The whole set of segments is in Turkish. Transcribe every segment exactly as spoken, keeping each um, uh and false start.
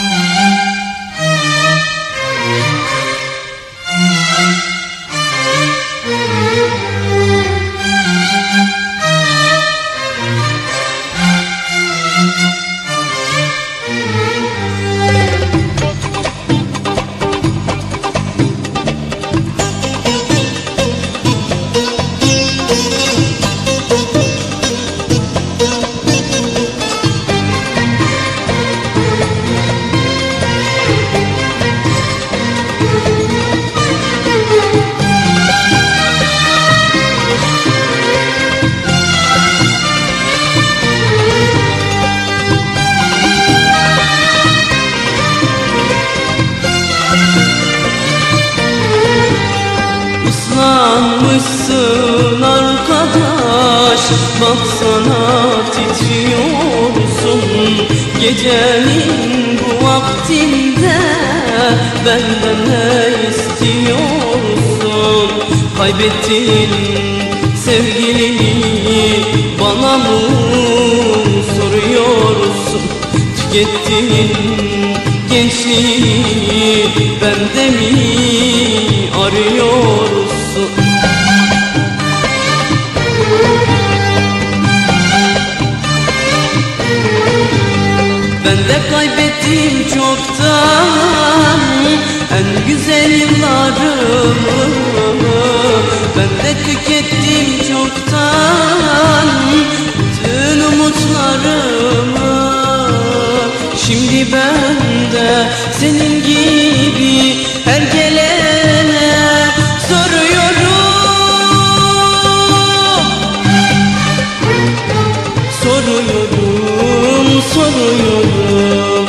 Islanmışsın arkadaş, baksana titriyorsun. Gecenin bu vaktinde benden ne istiyorsun? Kaybettin sevgilini, bana mı soruyorsun? Tükettin gençliği, bende mi arıyorsun? Ben de kaybettim çoktan en güzel yıllarımı. Ben de tükettim çoktan bütün umutlarımı. Şimdi ben de senin gibi her gelene soruyorum, soruyorum, soruyorum.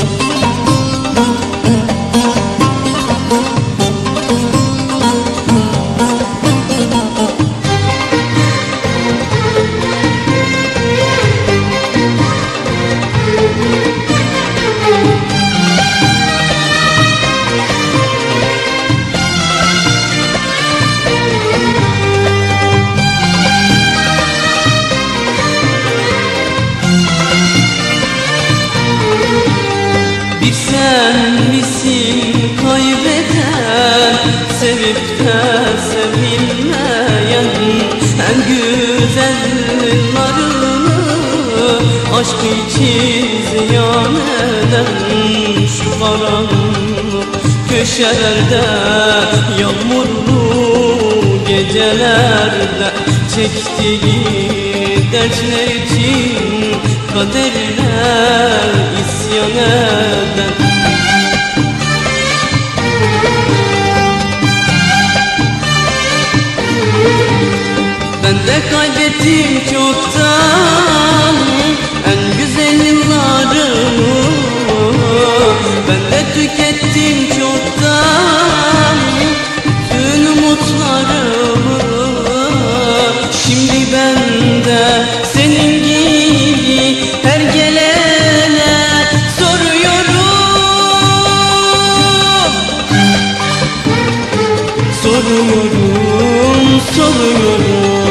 Bir sen misin kaybeden, sevip de sevilmeyen? En güzel yıllarını aşk için ziyan eden, şu karanlık köşelerde, yağmurlu gecelerde çektiği dertler için kaderine isyan eden. Ben de kaybettim çoktan en güzel yıllarımı. Ben de tükettim çoktan tüm umutlarımı. Şimdi ben de senin gibi her gelene soruyorum, soruyorum, soruyorum.